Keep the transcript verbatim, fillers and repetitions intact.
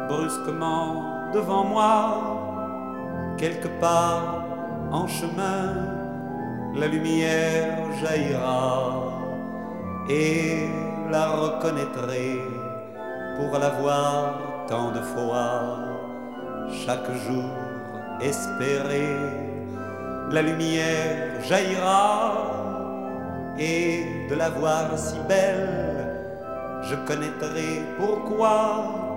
brusquement devant moi, quelque part en chemin, la lumière jaillira et la reconnaîtrai pour la voir tant de fois, chaque jour espérer. La lumière jaillira et de la voir si belle, je connaîtrai pourquoi